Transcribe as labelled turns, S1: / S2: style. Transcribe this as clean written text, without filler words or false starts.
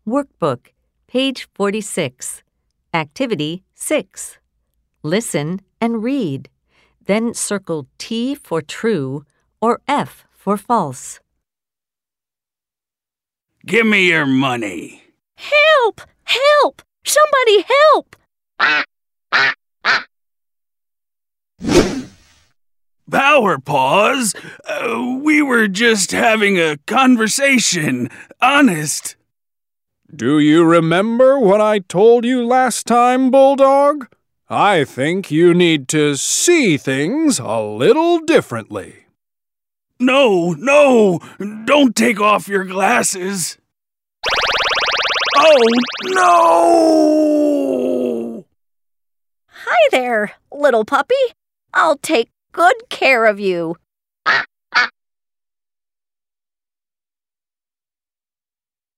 S1: Workbook, page 46. Activity 6. Listen and read. Then circle T for true or F for false.
S2: Give me your money.
S3: Help! Help! Somebody help!
S2: Power pause. We were just having a conversation. Honest.
S4: Do you remember what I told you last time, Bulldog? I think you need to see things a little differently.
S2: No, don't take off your glasses. Oh, no!
S3: Hi there, little puppy. I'll take good care of you.